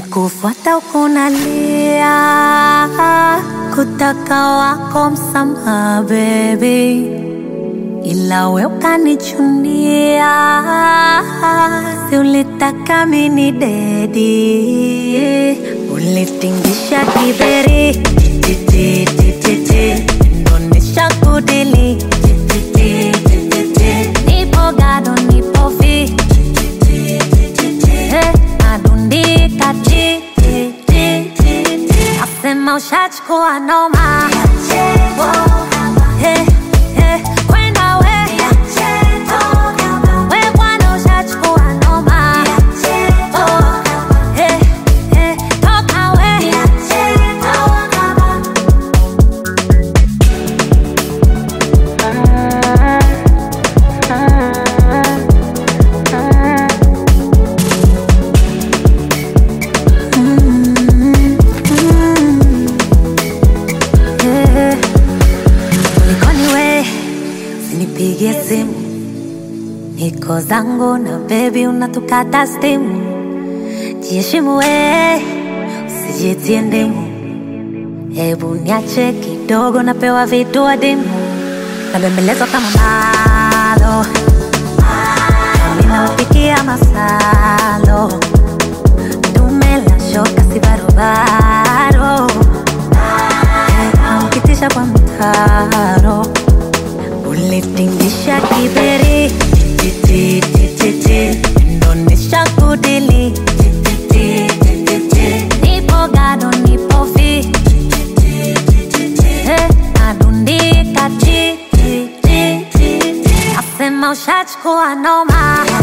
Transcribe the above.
Kufuata ukunalia, kutaka wako msamaha baby, ila we ukanichunia, si ulitaka mini dedi, ulitingisha kiberi, ndonesha kudili, nipo gado nipo fi, nadundika ti, nasema ushachukua noma, kwenda we, we bwana ushachukua noma, toka we, nipigie simu, niko zangu na baby unatukata stimu. Jiheshimu we, usijitie ndimu, hebu niache kidogo napewa vitu adimu. Nabembelezwa kama malo, ninaupikia masalo, dume la shoka si barobaro, ukitisha kwa mtaro, ulitingisha kiberi, ndonesha kudili, nipo gado nipo fi, nadundika ti, nasema ushachukua noma.